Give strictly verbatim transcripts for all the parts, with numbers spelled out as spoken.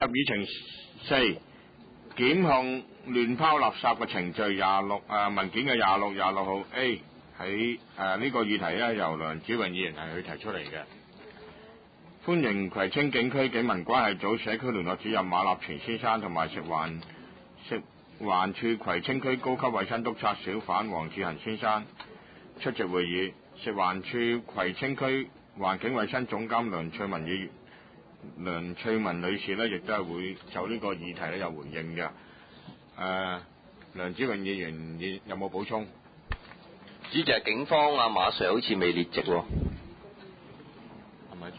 議程四檢控亂拋垃圾嘅程序廿六誒文件嘅廿六廿六號 A 喺誒呢個議題咧，由梁子穎議員係去提出嚟嘅。歡迎葵青警區警民關係組社區聯絡主任馬立全先生同埋食環食環署葵青區高級衛生督察小販黃志恒先生出席會議。食環署葵青區環境衛生總監梁翠文議員梁翠文女士呢，亦都係會就呢個議題咧有回應嘅。誒、呃，梁子穎議員有冇補充？ 主席，警方阿馬 Sir 好似未列席喎。 係咪？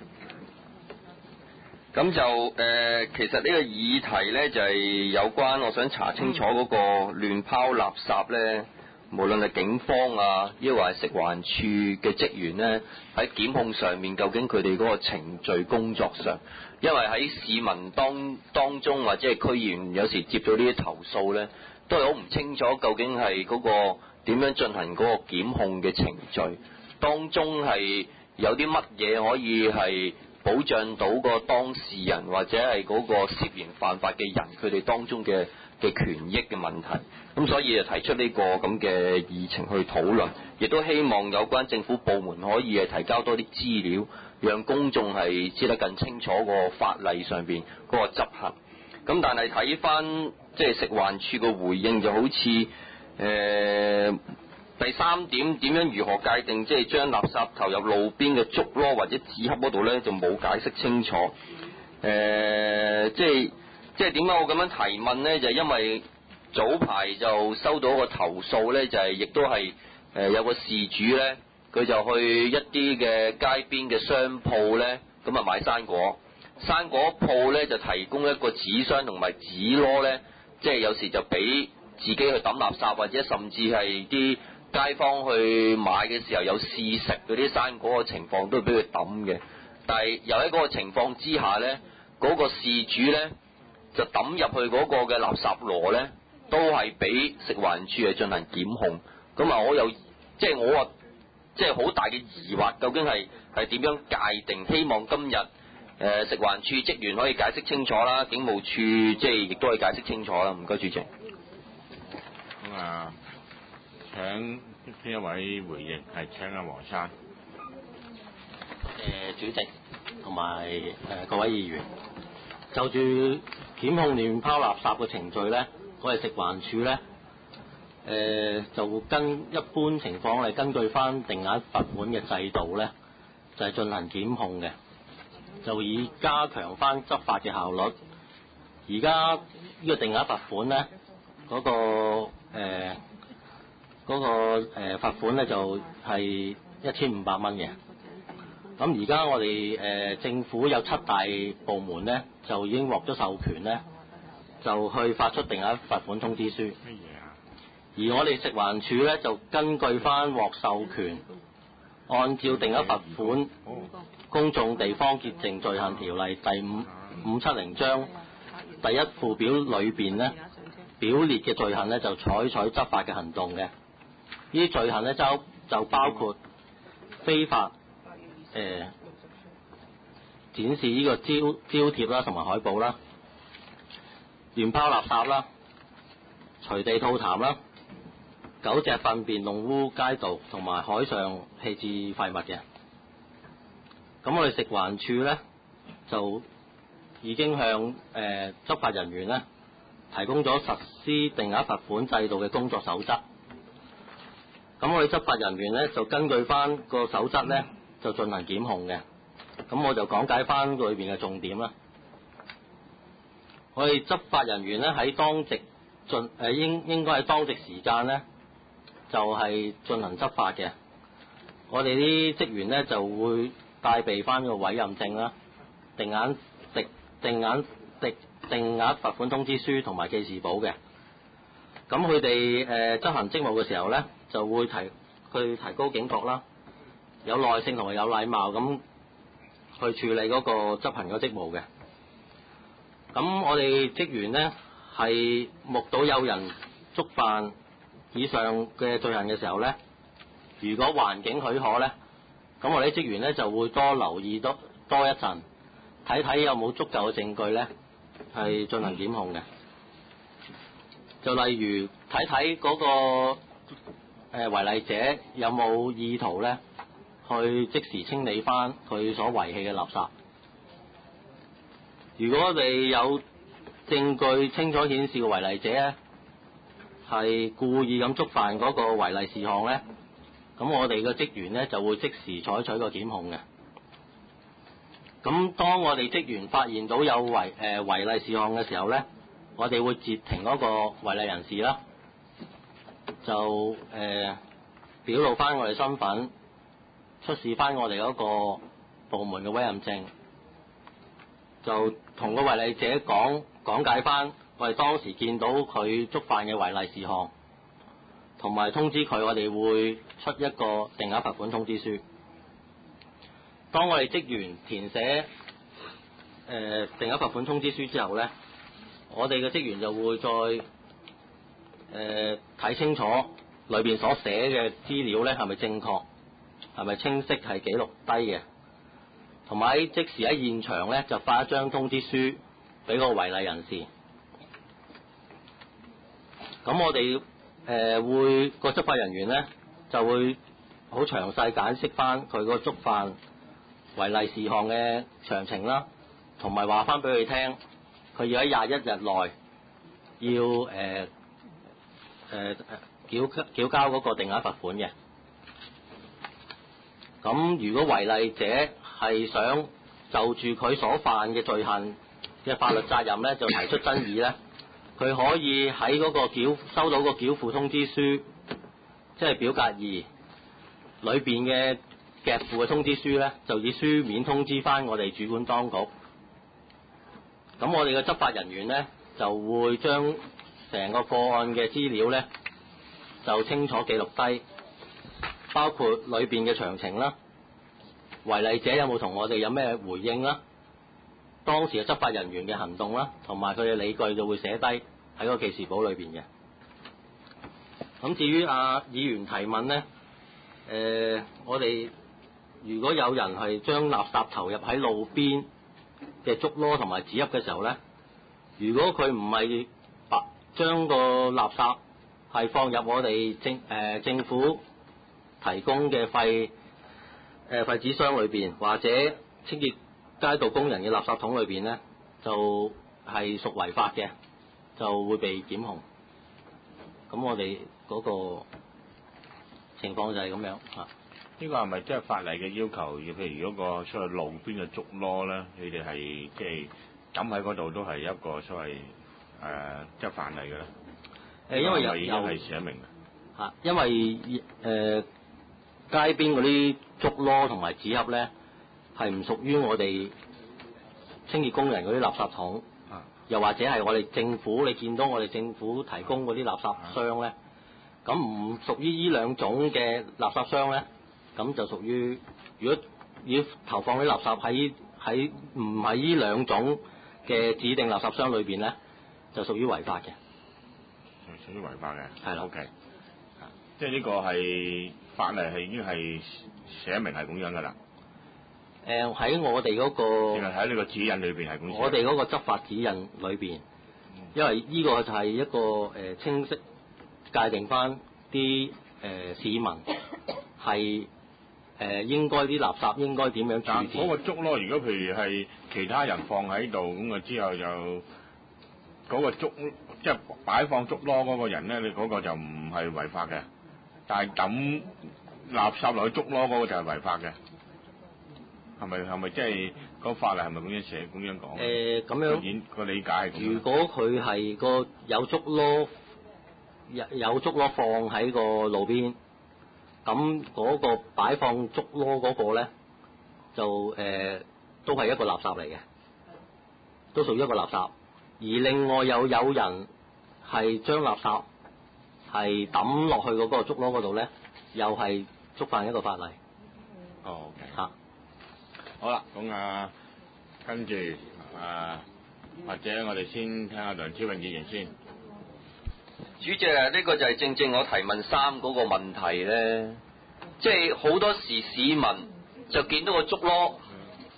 咁就誒、呃，其實呢個議題呢，就係、是、有關，我想查清楚嗰個亂拋垃圾呢。無論係警方啊，抑或係食環署嘅職員呢，喺檢控上面，究竟佢哋嗰個程序工作上，因為喺市民當當中或者係區議員有時接到呢啲投訴呢，都係好唔清楚究竟係嗰個點樣進行嗰個檢控嘅程序，當中係有啲乜嘢可以係保障到個當事人或者係嗰個涉嫌犯法嘅人，佢哋當中嘅嘅權益嘅問題，咁所以就提出呢個咁嘅議程去討論，亦都希望有關政府部門可以係提交多啲資料，讓公眾係知得更清楚個法例上邊嗰個執行。咁但係睇翻即係食環署嘅回應就好似誒、呃、第三點點樣如何界定即係將垃圾投入路邊嘅竹籮或者紙盒嗰度呢，就冇解釋清楚。誒、呃、即係。即係點解我咁樣提問呢？就係、因為早排就收到一個投訴呢，就係、係、亦都係誒、呃、有個事主呢，佢就去一啲嘅街邊嘅商鋪呢，咁啊買生果，生果鋪呢就提供一個紙箱同埋紙籮呢，即係有時就俾自己去抌垃圾，或者甚至係啲街坊去買嘅時候有試食嗰啲生果嘅情況都俾佢抌嘅。但係又喺嗰個情況之下呢，嗰、嗰個事主呢，就抌入去嗰個嘅垃圾籮呢，都係俾食環署係進行檢控。咁啊，我有即係我啊，即係好大嘅疑惑，究竟係係點樣界定？希望今日誒、呃、食環署職員可以解釋清楚啦，警務處即係亦都可以解釋清楚啦。唔該，主席。 咁啊，請邊一位回應？係請阿黃生。 誒、呃，主席同埋誒各位議員，就住檢控亂拋垃圾嘅程序呢，我哋食環署呢，誒、呃、就跟一般情況係根據翻定額罰款嘅制度呢，就係、是、進行檢控嘅，就以加強翻執法嘅效率。而家呢個定額罰款呢，嗰、那個誒嗰、呃那個誒、呃、罰款呢，就係一千五百蚊嘅。咁而家我哋誒、呃、政府有七大部門呢，就已經獲咗授權呢，就去發出定額罰款通知書。乜嘢啊？而我哋食環署呢，就根據翻獲授權，按照定額罰款公眾地方潔淨罪行條例第五五七零章第一附表裏邊呢，表列嘅罪行呢，就採取執法嘅行動嘅。呢啲罪行呢，就就包括非法誒、呃、展示呢個招招貼啦，同埋海報啦，亂拋垃圾啦，隨地吐痰啦，狗隻糞便弄污街道，同埋海上棄置廢物嘅。咁我哋食環署呢，就已經向誒、呃、執法人員呢提供咗實施定額罰款制度嘅工作守則。咁我哋執法人員呢，就根據翻個守則呢，就進行檢控嘅。咁我就講解翻裏邊嘅重點啦。我哋執法人員呢，喺當值進誒應應該喺當值時間呢，就係、是、進行執法嘅。我哋啲職員呢，就會帶備翻個委任證啦、定額定定額定定額罰款通知書同埋記事簿嘅。咁佢哋誒執行職務嘅時候呢，就會提去提高警覺啦，有耐性同埋有禮貌咁去處理嗰個執行嘅職務嘅。咁我哋職員呢，係目睹有人觸犯以上嘅罪行嘅時候呢，如果環境許可呢，咁我哋啲職員呢，就會多留意多多一陣，睇睇有冇足夠嘅證據呢， 係進行檢控嘅。就例如睇睇嗰個誒違例者有冇意圖咧，去即時清理翻佢所遺棄嘅垃圾。如果我哋有證據清楚顯示個違例者咧係故意咁觸犯嗰個違例事項咧，咁我哋嘅職員咧就會即時採取個檢控嘅。咁當我哋職員發現到有違誒違例事項嘅時候咧，我哋會截停嗰個違例人士啦，就誒、呃、表露翻我哋身份，出示翻我哋嗰個部門嘅委任證，就同個違例者講講解翻我哋當時見到佢觸犯嘅違例事項，同埋通知佢我哋會出一個定額罰款通知書。當我哋職員填寫誒、呃、定額罰款通知書之後咧，我哋嘅職員就會再誒睇、呃、清楚裏邊所寫嘅資料咧係咪正確，係咪清晰係記錄低嘅，同埋即時喺現場咧就發一張通知書俾個違例人士。咁我哋誒、呃、會個執法人員咧就會好詳細解釋翻佢個觸犯違例事項嘅詳情啦，同埋話翻俾佢聽，佢要喺廿一日內要誒誒誒繳繳交嗰個定額罰款嘅。咁如果違例者係想就住佢所犯嘅罪行嘅法律責任咧，就提出爭議咧，佢可以喺嗰個繳收到個繳付通知書，即係表格二裏邊嘅夾附嘅通知書咧，就以書面通知翻我哋主管當局。咁我哋嘅執法人員咧就會將成個個案嘅資料咧就清楚記錄低，包括裏邊嘅詳情啦，違例者有冇同我哋有咩回應啦，當時嘅執法人員嘅行動啦，同埋佢嘅理據就會寫低喺個記事簿裏邊嘅。咁至於啊議員提問咧，誒、呃、我哋如果有人係將垃圾投入喺路邊嘅竹籮同埋紙盒嘅時候咧，如果佢唔係把將個垃圾係放入我哋政誒、呃、政府提供嘅廢誒廢紙箱裏邊，或者清潔街道工人嘅垃圾桶裏邊咧，就係、是、屬違法嘅，就會被檢控。咁我哋嗰個情況就係咁樣啊。 呢個係咪即係法例嘅要求？譬如如果個出去路邊嘅竹籮咧，你哋係即係抌喺嗰度都係一個所謂誒即係犯例嘅咧？誒， 因為有已經係寫明嘅嚇，因為誒、呃、街邊嗰啲竹籮同埋紙盒咧係唔屬於我哋清潔工人嗰啲垃圾桶， 啊， 又或者係我哋政府你見到我哋政府提供嗰啲垃圾箱咧，咁唔屬於呢兩種嘅垃圾箱咧。咁就屬於，如果要投放啲垃圾喺喺唔係呢兩種嘅指定垃圾箱裏邊咧，就屬於違法嘅。 屬於違法嘅。 係啦。 O K。即係呢個係法例係已經係寫明係咁樣㗎啦。 誒、呃，喺我哋嗰、嗰個。 淨係喺呢個指引裏邊係咁。 我哋嗰個執法指引裏邊，因為呢個就係一個誒、呃、清晰界定翻啲誒市民係。誒、呃、應該啲垃圾應該點樣處置？ 嗰個竹籮，如果譬如係其他人放喺度咁啊，之後就嗰個竹即係擺放竹籮嗰個人咧，你嗰個就唔係違法嘅。但係抌垃圾落去竹籮嗰個就係違法嘅。係咪係咪即係個法例係咪咁樣寫咁樣講？誒咁、呃、樣個理解係咁。如果佢係個有竹籮有有竹籮放喺個路邊。咁嗰個擺放竹籮嗰個咧，就誒、呃、都係一個垃圾嚟嘅，都屬於一個垃圾。而另外又有人係將垃圾係抌落去嗰個竹籮嗰度咧，又係觸犯一個法例。 哦，OK。 嚇， 好啦，咁啊，跟住啊，或者我哋先聽下梁超榮議員先。 主席啊，呢個就係正正我提問三嗰個問題咧，即係好多時市民就見到個竹籮，嗰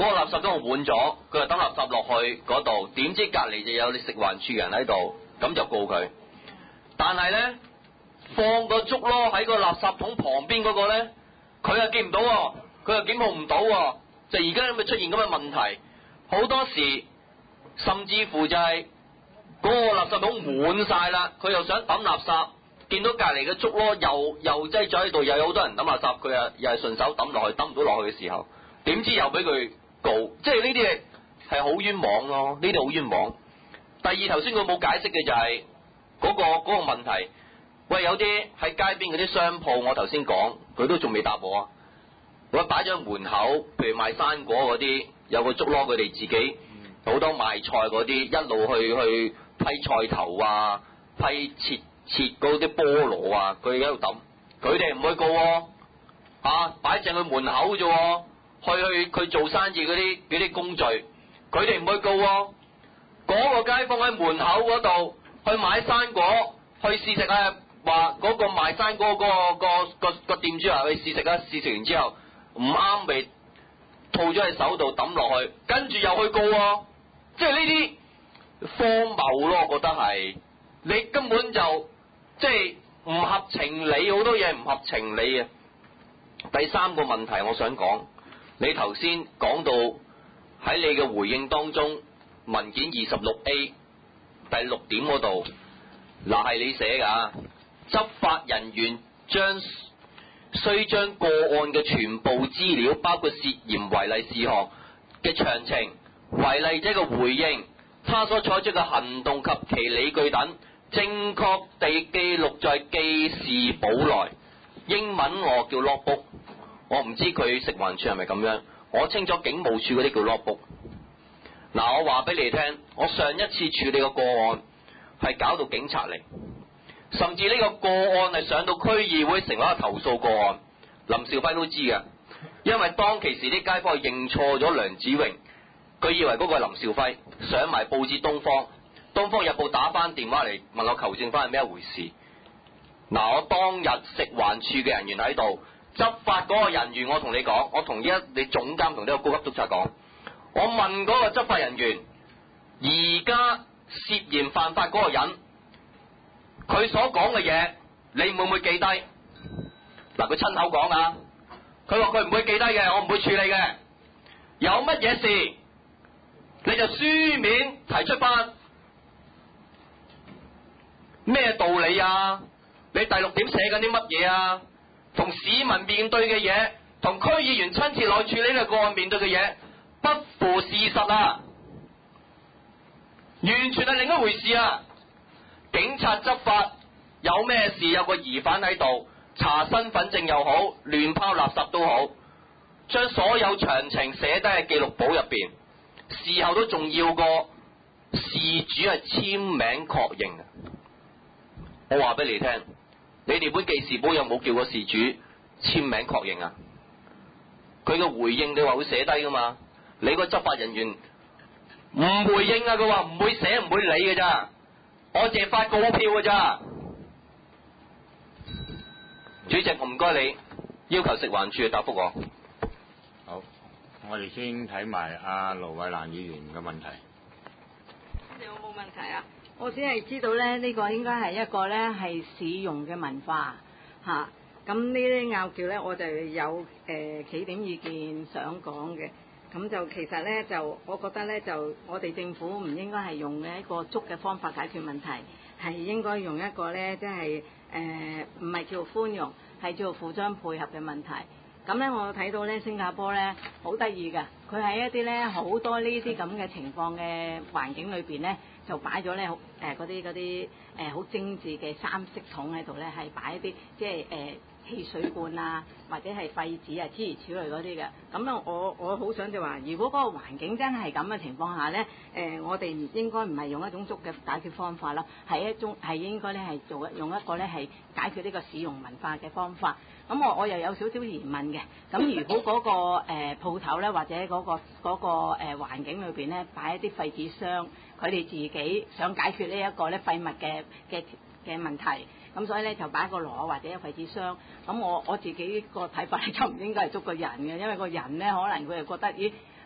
嗰、個垃圾桶滿咗，佢就抌垃圾落去嗰度，點知隔離就有你食環署人喺度，咁就告佢。但係咧，放個竹籮喺個垃圾桶旁邊嗰個咧，佢又見唔到喎，佢又檢控唔到喎，就而家咪出現咁嘅問題。好多時甚至乎就係嗰個垃圾桶滿晒啦，佢又想抌垃圾，見到隔離嘅竹籮又又擠咗喺度，又有好多人抌垃圾，佢又又係順手抌落去，抌唔到落去嘅時候，點知又俾佢告，即係呢啲係好冤枉咯，呢啲好冤枉。第二，頭先佢冇解釋嘅就係嗰個嗰個問題，喂，有啲喺街邊嗰啲商鋪，我頭先講，佢都仲未答我啊。我擺咗門口，譬如賣生果嗰啲，有個竹籮，佢哋自己好多賣菜嗰啲，一路去去批菜頭啊，批切切嗰啲菠蘿啊，佢喺度抌，佢哋唔會告喎，啊，擺正佢門口啫喎，去去佢做生意嗰啲嗰啲工序，佢哋唔會告喎。嗰個街坊喺門口嗰度去買生果，去試食啊，話嗰個賣生果嗰個個個個店主話去試食啊，試食完之後唔啱咪套咗喺手度抌落去，跟住又去告喎，即係呢啲荒謬咯，我覺得係你根本就即係唔合情理，好多嘢唔合情理啊！第三個問題我想講，你頭先講到喺你嘅回應當中，文件二十六 A 第六點嗰度，嗱係你寫㗎，執法人員將須將個案嘅全部資料，包括涉嫌違例事項嘅詳情、違例者嘅回應、他所採取嘅行動及其理據等，正確地記錄在記事簿內。英文我叫 logbook， 我唔知佢食環署係咪咁樣，我清楚警務處嗰啲叫 logbook。嗱，我話俾你聽，我上一次處理個個案係搞到警察嚟，甚至呢個個案係上到區議會成為一個投訴個案，林兆輝都知嘅，因為當其時啲街坊認錯咗梁子榮，佢以為嗰個係林兆輝，上埋報紙東方，東方日報打翻電話嚟問我求證翻係咩一回事。嗱，我當日食環署嘅人員喺度，執法嗰個人員，我同你講，我同一你總監同呢個高級督察講，我問嗰個執法人員，而家涉嫌犯法嗰個人，佢所講嘅嘢，你會唔會記低？嗱，佢親口講啊，佢話佢唔會記低嘅，我唔會處理嘅。有乜嘢事，你就書面提出翻。咩道理啊？你第六點寫緊啲乜嘢啊？同市民面對嘅嘢，同區議員親自來處理呢個個案面對嘅嘢，不符事實啊！完全係另一回事啊！警察執法有咩事，有個疑犯喺度，查身份證又好，亂拋垃圾都好，將所有詳情寫低喺記錄簿入邊，事後都仲要個事主係簽名確認啊！我話俾你聽，你哋本記事簿有冇叫個事主簽名確認啊？佢嘅回應你話會寫低噶嘛？你個執法人員唔回應啊！佢話唔會寫唔會理嘅咋，我淨係發告票嘅咋。主席，我唔該你要求食環署去答覆我。 好，我哋先睇埋阿盧偉蘭議員嘅問題。 有冇問題啊？我只係知道咧，呢、這個應該係一個咧係市容嘅文化嚇。咁、啊、呢啲拗撬咧，我就有誒幾點意見想講嘅。咁就其實咧，就我覺得咧，就我哋政府唔應該係用一個捉嘅方法解決問題，係應該用一個咧，即係誒唔係叫寬容，係叫互相配合嘅問題。咁咧，我睇到咧，新加坡咧好得意㗎，佢喺一啲咧好多呢啲咁嘅情況嘅環境裏邊咧，就擺咗咧誒嗰啲嗰啲誒好精緻嘅三色桶喺度咧，係擺一啲即係誒。呃汽水罐啊，或者係廢紙啊，諸如此類嗰啲嘅。咁咧，我我好想就話，如果嗰個環境真係咁嘅情況下咧，誒、呃，我哋應該唔係用一種捉嘅解決方法咯，係一種係應該咧係做用一個咧係解決呢個市容文化嘅方法。咁我我又有少少疑問嘅。咁如果嗰、那個誒鋪頭咧，或者嗰、那個嗰、那個誒、呃、環境裏邊咧擺一啲廢紙箱，佢哋自己想解決呢一個咧廢物嘅嘅嘅問題。咁所以咧就擺個籮或者一個廢紙箱，咁我我自己個睇法咧就唔應該係捉個人嘅，因為個人咧可能佢又覺得咦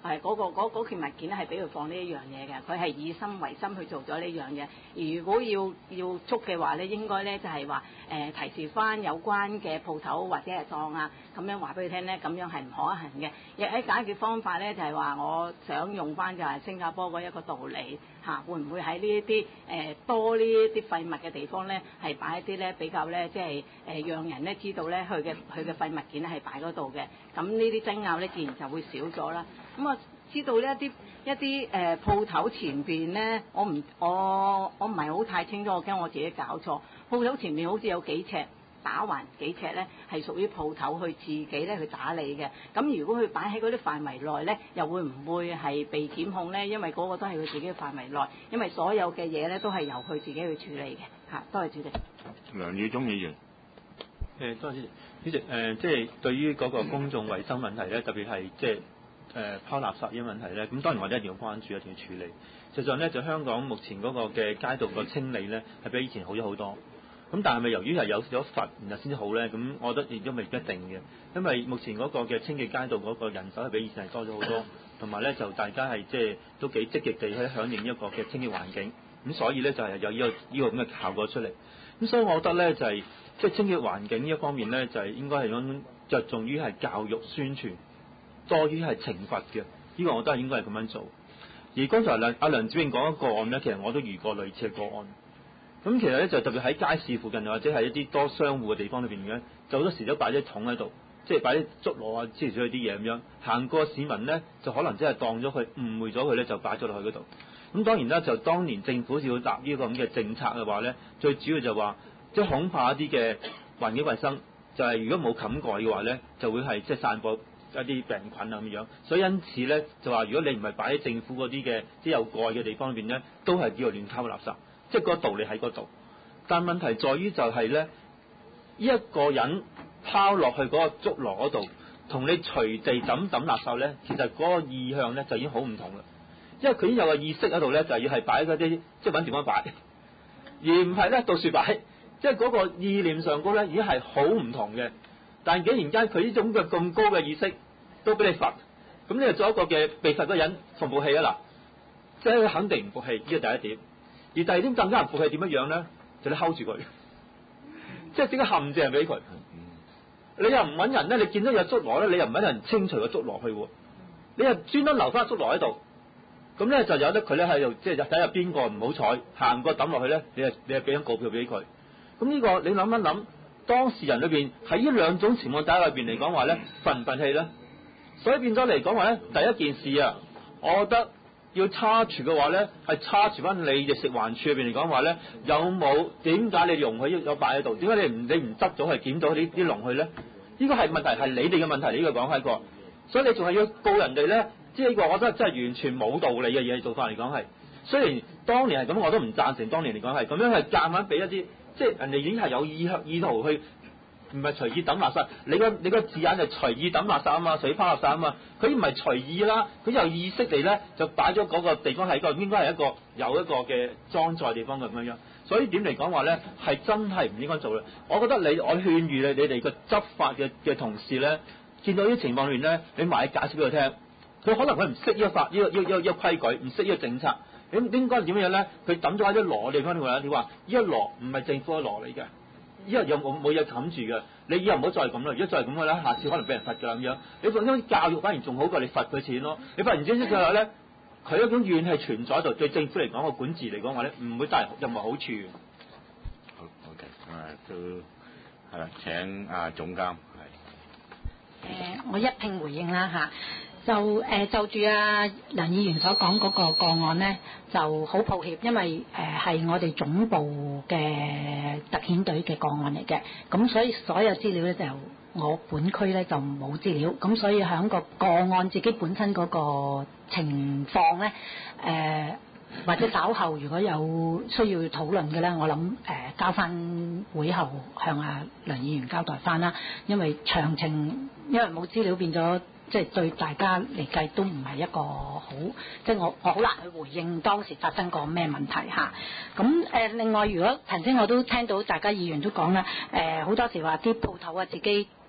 誒嗰個嗰嗰件物件咧係俾佢放呢一樣嘢嘅，佢係以心為心去做咗呢樣嘢。而如果要要捉嘅話咧，應該咧就係話誒提示翻有關嘅鋪頭或者係檔啊，咁樣話俾佢聽咧，咁樣係唔可行嘅。亦喺解決方法咧，就係話我想用翻就係新加坡嗰一個道理嚇，會唔會喺呢一啲誒多呢一啲廢物嘅地方咧，係擺一啲咧比較咧即係誒讓人咧知道咧佢嘅佢嘅廢物件咧係擺嗰度嘅，咁呢啲爭拗咧自然就會少咗啦。咁我知道呢一啲一啲誒鋪頭前邊咧，我唔我我唔係好太清楚，我驚我自己搞錯。鋪頭前面好似有幾尺打橫幾尺咧，係屬於鋪頭去自己咧去打理嘅。咁如果佢擺喺嗰啲範圍內咧，又會唔會係被檢控咧？因為嗰個都係佢自己嘅範圍內，因為所有嘅嘢咧都係由佢自己去處理嘅嚇。多謝主席。 梁耀忠議員。 誒，多謝主席。誒、呃，即係對於嗰個公眾衞生問題咧，特別係即係誒拋垃圾呢個問題咧，咁當然我哋一定要關注，一定要處理。實際上咧，就香港目前嗰個嘅街道個清理咧，係比以前好咗好多。咁但係咪由於係有咗罰，然後先至好咧？咁我覺得亦都未必一定嘅，因為目前嗰個嘅清潔街道嗰個人手係比以前係多咗好多，同埋咧就大家係即係都幾積極地去響應一個嘅清潔環境，咁所以咧就係有呢個呢個咁嘅效果出嚟。咁所以我覺得咧就係即係清潔環境呢一方面咧，就係應該係咁着重於係教育宣傳，多於係懲罰嘅。呢個我覺得係應該係咁樣做。而剛才梁阿梁子穎講一個案咧，其實我都遇過類似嘅個案。咁其實咧就特別喺街市附近或者係一啲多商戶嘅地方裏邊嘅，就好多時都擺啲桶喺度，即係擺啲竹籮啊之類啲嘢咁樣。行過市民咧就可能真係當咗佢誤會咗佢咧，就擺咗落去嗰度。咁當然啦，就當年政府要立呢個咁嘅政策嘅話咧，最主要就話即係恐怕一啲嘅環境衞生就係、是、如果冇冚蓋嘅話咧，就會係即係散播一啲病菌啊咁樣。所以因此咧就話，如果你唔係擺喺政府嗰啲嘅即係有蓋嘅地方裏邊咧，都係叫做亂拋垃圾。即係個道理喺嗰度，但問題在於就係咧，一個人拋落去嗰個竹籮嗰度，同你隨地抌抌垃圾咧，其實嗰個意向咧就已經好唔同啦。因為佢已經有個意識喺度咧，就係要係擺嗰啲即係揾地方擺，而唔係咧到處擺。即係嗰個意念上高咧，已經係好唔同嘅。但竟然間佢呢種嘅咁高嘅意識都俾你罰，咁你就做一個嘅被罰嗰人服唔服氣啊？嗱，即係佢肯定唔服氣，呢個第一點。而第二點更加唔服氣點樣樣咧？就你睺住佢，即係整個陷阱俾佢。你又唔揾人咧，你見到有竹籮咧，你又唔揾人清除個竹籮去喎，你又專登留翻竹籮喺度。咁咧就有得佢咧喺度，即係睇下邊個唔好彩行過抌落去咧，你係你係俾張告票俾佢。咁呢個你諗一諗，當事人裏邊喺呢兩種情況底下裏邊嚟講話咧，憤唔憤氣咧？所以變咗嚟講話咧，第一件事啊，我覺得。要叉除嘅話咧，係叉除翻你嘅食環署入邊嚟講話咧，有冇點解你容許有擺喺度？點解你唔你唔執咗去檢到呢啲籠去咧？呢個係問題，係你哋嘅問題。呢個講係一個，所以你仲係要告人哋咧？即係呢個，我覺得真係完全冇道理嘅嘢做法嚟講係。雖然當年係咁，我都唔贊成。當年嚟講係咁樣係夾硬俾一啲，即係人哋已經係有意意圖去。唔係隨意抌垃圾，你個你個字眼係隨意抌垃圾啊嘛，隨意拋垃圾啊嘛，佢唔係隨意啦，佢有意識地咧就擺咗嗰個地方係一個應該係一個有一個嘅裝載地方咁樣樣，所以點嚟講話咧係真係唔應該做啦。我覺得你我勸喻你你哋個執法嘅嘅同事咧，見到啲情況裏面咧，你埋解釋俾佢聽，佢可能佢唔識呢個法呢、呢個呢、呢個呢、呢個規矩，唔識呢個政策，咁應該點樣咧？佢抌咗喺啲籮地方度啦，你話呢一籮唔係政府嘅籮嚟嘅。依家有冇冇嘢冚住嘅？你以後唔好再咁啦。如果再係咁嘅咧，下次可能俾人罰㗎咁樣。你講緊教育反而仲好過你罰佢錢咯。你罰完錢之後咧，佢一種怨氣存在喺度，對政府嚟講個管治嚟講話咧，唔會帶嚟任何好處。 好 OK，誒都係啦，請阿總監係。誒、 呃，我一併回應啦嚇。就誒、呃、就住阿梁議員所講嗰個個案呢，就好抱歉，因為誒係、呃、我哋總部嘅特遣隊嘅個案嚟嘅，咁所以所有資料呢，就我本區呢就冇資料，咁所以喺個個案自己本身嗰個情況呢，誒、呃、或者稍後如果有需要討論嘅呢，我諗誒、呃、交翻會後向阿梁議員交代翻啦，因為詳情因為冇資料變咗。即係對大家嚟計都唔係一個好，即係我我好難去回應當時發生過咩問題嚇。咁誒、呃、另外，如果頭先我都聽到大家議員都講啦，誒、呃、好多時話啲鋪頭啊自己誒、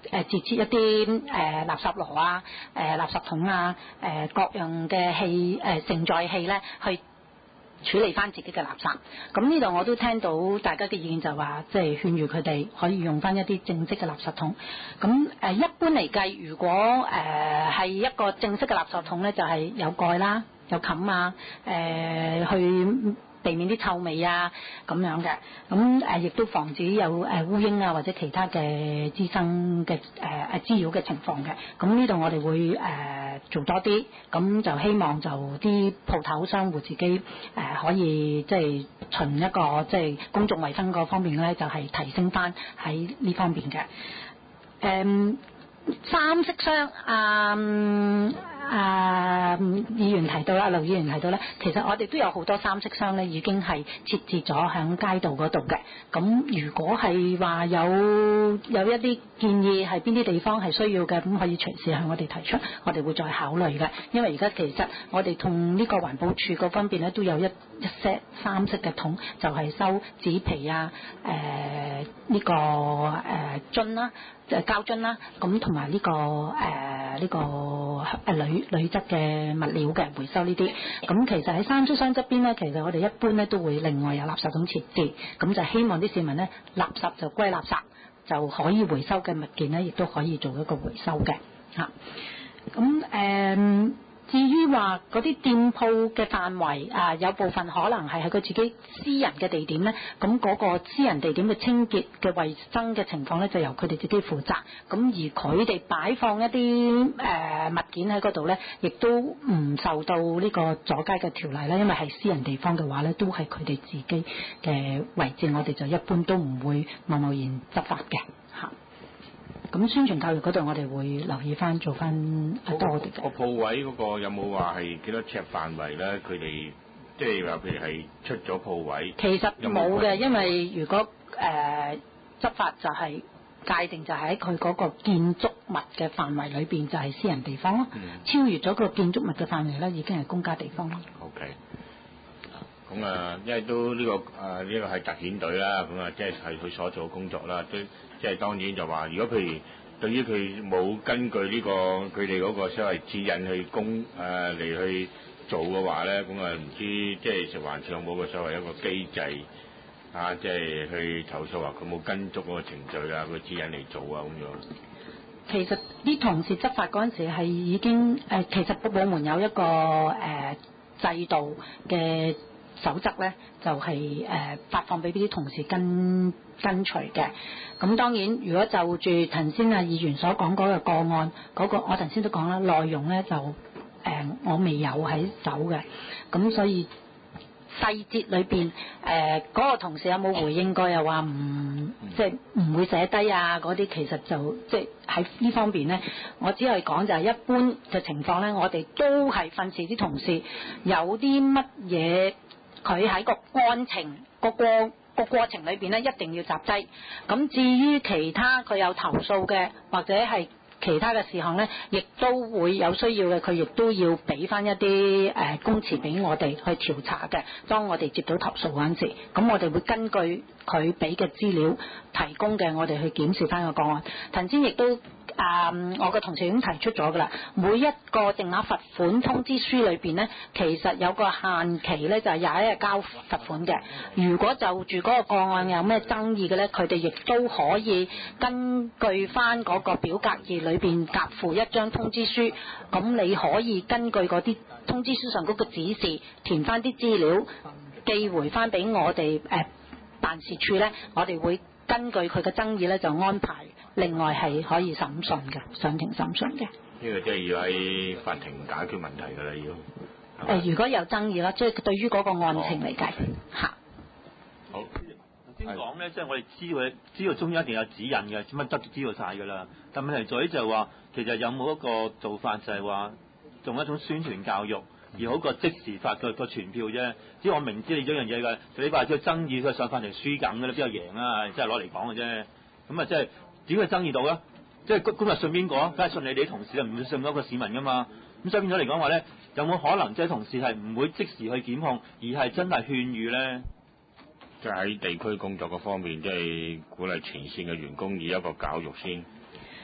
誒設置一啲誒、呃、垃圾爐啊、誒、呃、垃圾桶啊、誒、呃、各樣嘅器誒、呃、承載器咧，去處理翻自己嘅垃圾。咁呢度我都聽到大家嘅意見就話，即係勸喻佢哋可以用翻一啲正式嘅垃圾桶。咁誒、呃、一般嚟計，如果誒係、呃、一個正式嘅垃圾桶咧，就係、是、有蓋啦、有冚啊、誒、呃、去避免啲臭味啊咁樣嘅，咁誒亦都防止有誒烏蠅啊或者其他嘅滋生嘅誒誒滋擾嘅情況嘅。咁呢度我哋會誒、呃、做多啲，咁就希望就啲鋪頭商戶自己誒、呃、可以即係循一個即係公眾衞生嗰方面咧，就係、是、提升翻喺呢方面嘅。誒、嗯、三色箱啊。嗯啊！議員提到啦，劉議員提到咧，其實我哋都有好多三色箱咧，已經係設置咗喺街道嗰度嘅。咁如果係話有有一啲建議係邊啲地方係需要嘅，咁可以隨時向我哋提出，我哋會再考慮嘅。因為而家其實我哋同呢個環保署嗰方面咧都有一一 set 三色嘅桶，就係、是、收紙皮啊、誒、呃、呢、這個誒樽啦。誒膠樽啦，咁同埋呢個誒呢、呃這個誒鋁鋁質嘅物料嘅回收呢啲，咁其實喺三色箱側邊咧，其實我哋一般咧都會另外有垃圾桶設置，咁就希望啲市民咧垃圾就歸垃圾，就可以回收嘅物件咧，亦都可以做一個回收嘅嚇。咁、啊、誒。呃至於話嗰啲店鋪嘅範圍啊，有部分可能係喺佢自己私人嘅地點咧，咁嗰個私人地點嘅清潔嘅衞生嘅情況咧，就由佢哋自己負責。咁而佢哋擺放一啲誒、呃、物件喺嗰度咧，亦都唔受到呢個阻街嘅條例啦，因為係私人地方嘅話咧，都係佢哋自己嘅位置，我哋就一般都唔會貿貿然執法嘅嚇。咁宣傳教育嗰度，我哋會留意翻做翻多啲嘅。 個鋪位嗰個有冇話係幾多尺範圍咧？佢哋即係話譬如係出咗鋪位， 其實冇嘅，因為如果誒、呃、執法就係、是、界定就喺佢嗰個建築物嘅範圍裏邊就係私人地方咯。嗯、超越咗個建築物嘅範圍咧，已經係公家地方咯。 OK。咁啊，因為都呢、這個誒呢、呃這個係特遣隊啦，咁啊即係係佢所做嘅工作啦，都即係當然就話，如果譬如對於佢冇根據呢、這個佢哋嗰個所謂指引去供誒嚟去做嘅話咧，咁啊唔知即係食環署有冇個所謂一個機制啊，即係去投訴話佢冇跟足嗰個程序啊，個指引嚟做啊咁樣。 其實啲同事執法嗰陣時係已經誒、呃，其實部門有一個誒、呃、制度嘅。守則咧就係、是、誒、呃、發放俾啲同事跟跟隨嘅。咁當然，如果就住頭先啊議員所講嗰個個案，嗰、那個我頭先都講啦，內容咧就誒、呃、我未有喺手嘅。咁所以細節裏邊誒嗰個同事有冇回應過，又話唔即係唔會寫低啊嗰啲，其實就即係喺呢方面咧，我只係講就係一般嘅情況咧，我哋都係訓示啲同事有啲乜嘢。佢喺個過程個過個過程裏邊咧，一定要集低。咁至於其他佢有投訴嘅，或者係其他嘅事項咧，亦都會有需要嘅，佢亦都要俾翻一啲誒供詞俾我哋去調查嘅。當我哋接到投訴嗰陣時，咁我哋會根據佢俾嘅資料提供嘅，我哋去檢視翻個個案。頭先亦都。啊、嗯！我個同事已經提出咗㗎啦。每一個定額罰款通知書裏邊呢，其實有個限期呢，就係廿一日交罰款嘅。如果就住嗰個個案有咩爭議嘅呢，佢哋亦都可以根據翻嗰個表格頁裏邊夾附一張通知書。咁你可以根據嗰啲通知書上嗰個指示，填翻啲資料，寄回翻俾我哋誒、呃、辦事處呢，我哋會根據佢嘅爭議呢，就安排。另外係可以審訊嘅，上庭審訊嘅。呢個即係要喺法庭解決問題㗎啦，要。 誒，如果有爭議啦，即係對於嗰個案情嚟計嚇。 好。 頭先講咧，即係我哋知道，知道中央一定有指引嘅，乜得知道晒㗎啦。但問題在於就係話，其實有冇一個做法就係話，用一種宣傳教育，而好過即時發個個傳票啫。只要我明知你咗樣嘢㗎，你話佢爭議，佢上法庭輸緊㗎啦，邊有贏啊？即係攞嚟講嘅啫。咁啊，即係。點解爭議到咧？即係今日信邊個啊？梗係信你哋啲同事啊，唔會信嗰個市民噶嘛。咁所以變咗嚟講話咧，有冇可能即係同事係唔會即時去檢控，而係真係勸喻咧？ 即係喺地區工作嗰方面，即係鼓勵前線嘅員工以一個教育先。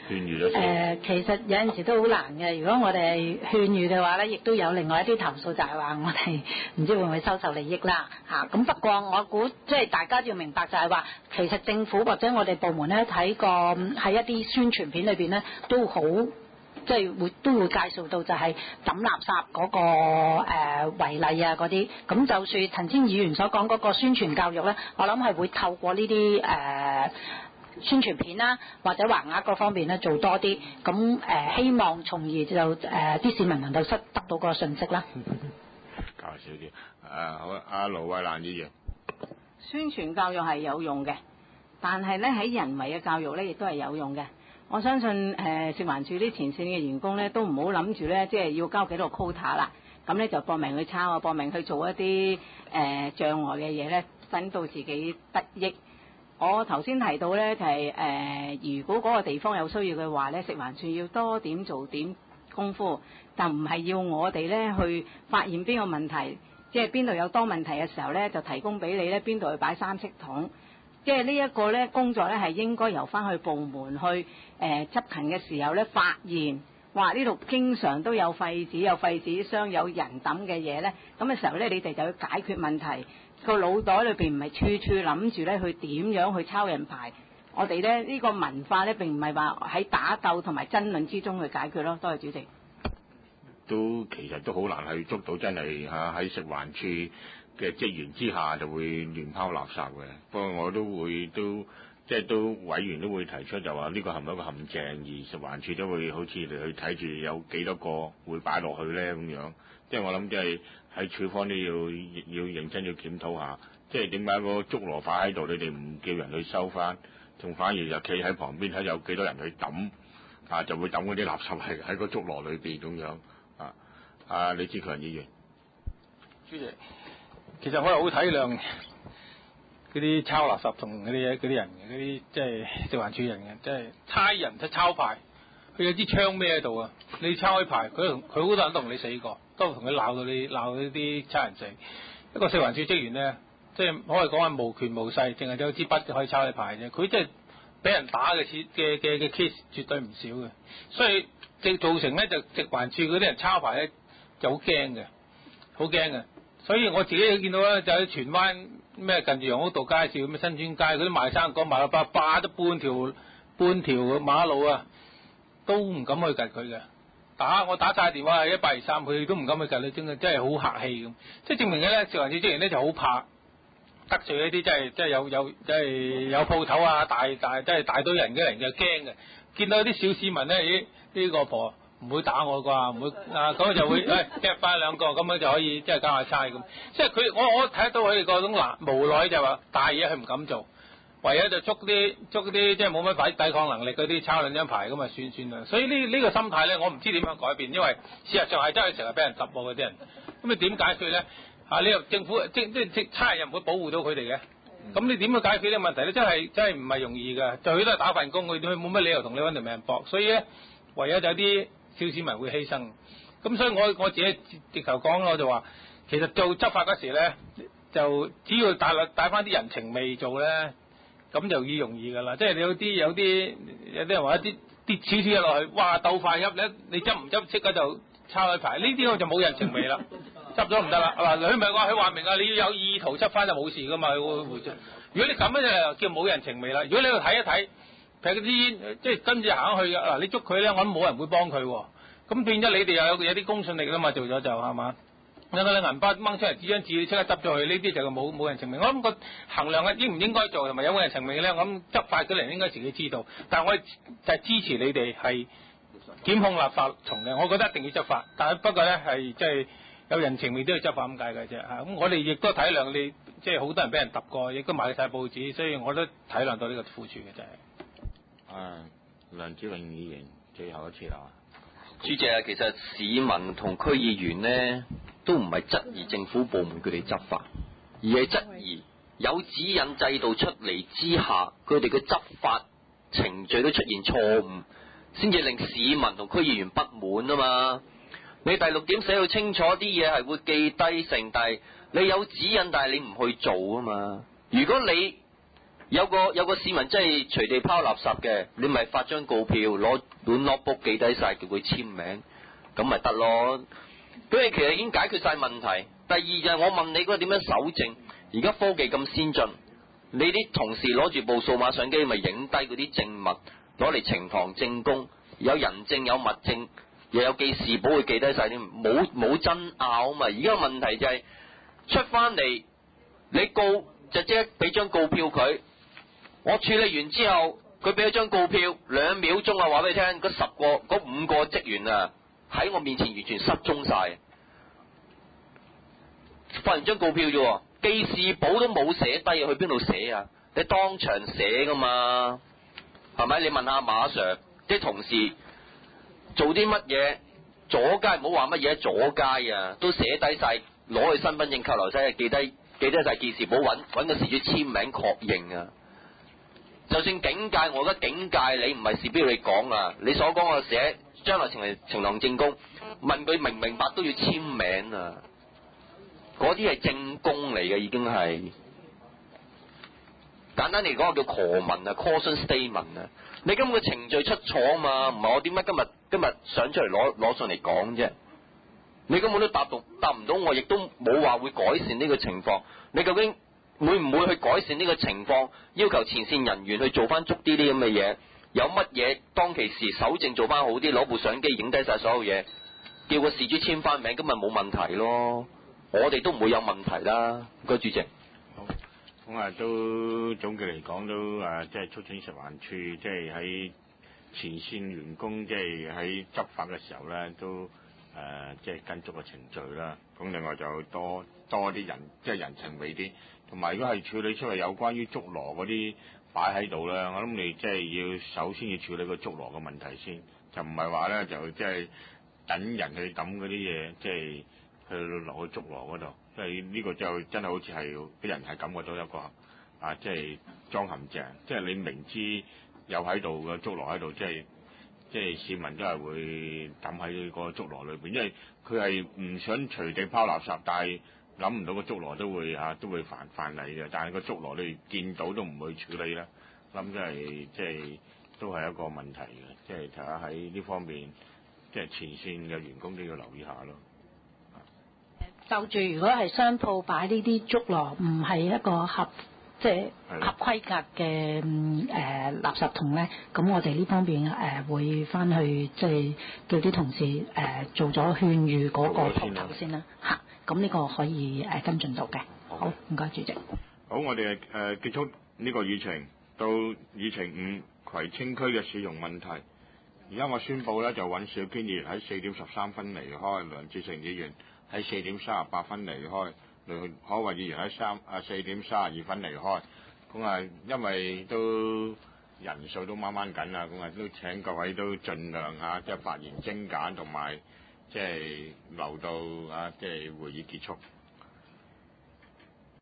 勸喻咗誒、呃，其實有陣時都好難嘅。如果我哋勸喻嘅話咧，亦都有另外一啲投訴，就係話我哋唔知會唔會收受利益啦嚇。咁、啊、不過我估即係大家要明白就係話，其實政府或者我哋部門咧睇過喺一啲宣傳片裏邊咧都好。即係會都會介紹到就係抌垃圾嗰、那個誒、呃、違例啊嗰啲，咁就算陳千議員所講嗰個宣傳教育咧，我諗係會透過呢啲誒宣傳片啦，或者橫額嗰方面咧做多啲，咁誒、呃、希望從而就誒啲、呃、市民能夠得得到個信息啦。 搞少啲，誒好啊，阿盧慧蘭議員， 宣傳教育係有用嘅，但係咧喺人為嘅教育咧亦都係有用嘅。我相信誒、呃、食環署啲前線嘅員工咧，都唔好諗住咧，即係要交幾多個 quota 啦，咁咧就搏命去抄啊，搏命去做一啲誒、呃、障礙嘅嘢咧，等到自己得益。我頭先提到咧就係、是、誒、呃，如果嗰個地方有需要嘅話咧，食環署要多點做點功夫，但唔係要我哋咧去發現邊個問題，即係邊度有多問題嘅時候咧，就提供俾你咧邊度去擺三色桶。即係呢一個咧工作咧係應該由翻去部門去誒、呃、執勤嘅時候咧發現，哇呢度經常都有廢紙、有廢紙箱、有人抌嘅嘢咧，咁嘅時候咧你哋就要解決問題。個腦袋裏邊唔係處處諗住咧去點樣去抄人牌。我哋咧呢、呢個文化咧並唔係話喺打鬥同埋爭論之中去解決咯。多謝主席。 都其實都好難去捉到真係嚇喺食環署嘅職員之下就會亂拋垃圾嘅。不過我都會都即係都委員都會提出就話呢個係咪一個陷阱，而食環署都會好似你去睇住有幾多個會擺落去咧咁樣。即係我諗即係喺處方都要要認真要檢討下，即係點解個竹籮擺喺度，你哋唔叫人去收翻，仲反而就企喺旁邊睇有幾多人去抌啊，就會抌嗰啲垃圾係喺個竹籮裏邊咁樣啊。啊，李志強議員， 主席，其實我又好體諒嗰啲抄垃圾同嗰啲嗰啲人嘅，嗰啲即係食環署人嘅，即係差人即係抄牌，佢有支槍孭喺度啊！你抄開牌，佢佢好多人都同你死過，都同佢鬧到你鬧到啲差人死。一個食環署職員咧，即係可以講係無權無勢，淨係有支筆就可以抄你牌啫。佢即係俾人打嘅嘅嘅嘅 case 絕對唔少嘅，所以即造成咧就食環署嗰啲人抄牌咧就好驚嘅，好驚嘅。所以我自己都見到咧，就喺荃灣咩近住楊屋道街市咁嘅新村街嗰啲賣生果賣到霸霸咗半條半條馬路啊，都唔敢去趌佢嘅。打我打晒電話係一八二三，佢都唔敢去趌你，真係真係好客氣咁。即係證明嘅咧，食環署職員咧就好怕得罪一啲真係真係有有即係有鋪頭啊，大大即係大堆人嘅人就驚嘅。見到啲小市民咧，咦呢個婆唔會打我啩，唔會啊，咁就會誒踢翻兩個，咁樣就可以即係交下差咁。即係佢我我睇得到佢哋嗰種難無奈，就話大嘢佢唔敢做，唯有就捉啲捉啲即係冇乜抵抵抗能力嗰啲抄兩張牌咁啊算算啦。所以呢呢、呢個心態咧，我唔知點樣改變，因為事實上係真係成日俾人揼喎嗰啲人。咁你點解決咧？啊，你又政府即即即差人唔會保護到佢哋嘅。咁你點去解決呢個問題咧？真係真係唔係容易㗎。就佢都係打份工，佢佢冇乜理由同你揾條命搏。所以咧，唯有就有啲小市民會犧牲。咁所以我我自己直頭講我就話，其實做執法嗰時咧，就只要帶落帶翻啲人情味做咧，咁就易容易㗎啦。即係你有啲有啲有啲人話一啲跌少少嘢落去，哇鬥快入咧，你執唔執即刻就抄佢牌。呢啲我就冇人情味啦。執咗唔得啦，嗱佢唔係話佢話明啊，你要有意圖執翻就冇事噶嘛，會會如果你咁樣就叫冇人情味啦。如果你去睇一睇，譬如啲即係跟住行去嘅嗱，你捉佢咧，我諗冇人會幫佢喎。咁變咗你哋又有有啲公信力啦嘛，做咗就係嘛。有個你銀包掹出嚟，紙張紙你即刻執咗佢，呢啲就冇冇人情味。我諗個衡量嘅應唔應該做同埋有冇人情味咧，我諗執法嗰啲人應該自己知道。但係我就係支持你哋係檢控立法從嘅，我覺得一定要執法。但係不過咧係即係。有人情味都要執法咁解嘅啫嚇，咁我哋亦都體諒你，即係好多人俾人揼過，亦都買晒報紙，所以我都體諒到呢個苦處嘅真係。 啊，梁子穎議員最後一次啦。 主席啊，其實市民同區議員呢，都唔係質疑政府部門佢哋執法，而係質疑有指引制度出嚟之下，佢哋嘅執法程序都出現錯誤，先至令市民同區議員不滿啊嘛。你第六點寫到清楚，啲嘢係會記低性，但係你有指引，但係你唔去做啊嘛。如果你有個有個市民真係隨地拋垃圾嘅，你咪發張告票，攞本 notebook 記低晒，叫佢簽名，咁咪得咯。咁你其實已經解決晒問題。第二就係我問你嗰個點樣搜證？而家科技咁先進，你啲同事攞住部數碼相機咪影低嗰啲證物，攞嚟呈堂證供，有人證有物證，又有記事簿會記低晒啲，冇冇爭拗啊嘛。而家問題就係、是、出翻嚟，你告就即刻俾張告票佢。我處理完之後，佢俾咗張告票，兩秒鐘啊，話俾你聽，嗰十個、嗰五個職員啊，喺我面前完全失蹤晒。發完張告票啫，記事簿都冇寫低，去邊度寫啊？你當場寫噶嘛？係咪？你問下馬 Sir 啲同事做啲乜嘢？阻街唔好話乜嘢阻街啊，都寫低晒，攞去身份證扣留低，記低記低晒記事簿，揾揾個事主簽名確認啊！就算警戒，我覺得警戒你唔係事必要你講啊！你所講嘅寫將來成為呈堂證供，問佢明唔明白都要簽名啊！嗰啲係證供嚟嘅，已經係簡單嚟講，叫 call 問啊 caution statement 啊！你今個程序出錯啊嘛，唔係我點解今日今日想出嚟攞攞上嚟講啫？你根本都答到答唔到我，亦都冇話會改善呢個情況。你究竟會唔會去改善呢個情況？要求前線人員去做翻足啲啲咁嘅嘢，有乜嘢當其時搜證做翻好啲，攞部相機影低晒所有嘢，叫個事主簽翻名，咁咪冇問題咯。我哋都唔會有問題啦。唔該，主席。 好，咁啊都總結嚟講都誒，即係促請食環署即係喺前線員工即係喺執法嘅時候咧，都誒即係跟足個程序啦。咁另外就多多啲人即係人情味啲。同埋，如果係處理出嚟有關於捉羅嗰啲擺喺度咧，我諗你即係要首先要處理個捉羅嘅問題先，就唔係話咧就即係等人去抌嗰啲嘢，即係去落去捉羅嗰度，因為呢個就真係好似係俾人係感覺到一個啊，即係裝陷阱，即係你明知有喺度嘅捉羅喺度，即係即係市民都係會抌喺個捉羅裏邊，因為佢係唔想隨地拋垃圾，但係諗唔到個捉羅都會啊都會犯犯例嘅，但係個捉羅你見到都唔會處理啦，諗真係即係都係一個問題嘅，即係睇下喺呢方面，即係前線嘅員工都要留意下咯。 就住如果係商鋪擺呢啲捉羅，唔係一個合即係合規格嘅誒、呃、垃圾桶咧，咁我哋呢方面誒、呃、會翻去即係叫啲同事誒、呃、做咗勸喻嗰個鋪頭先啦嚇。咁呢個可以誒跟進到嘅。好，唔該主席。 好，我哋誒、呃、結束呢個議程，到議程五葵青區嘅市容問題。而家我宣布咧，就尹兆堅議員喺四點十三分離開，梁志成議員喺四點三十八分離開，梁可慧議員喺三啊四點三十二分離開。咁啊，因為都人數都掹掹緊啦，咁啊都請各位都盡量嚇，即係發言精簡同埋。即係留到啊！即係會議結束。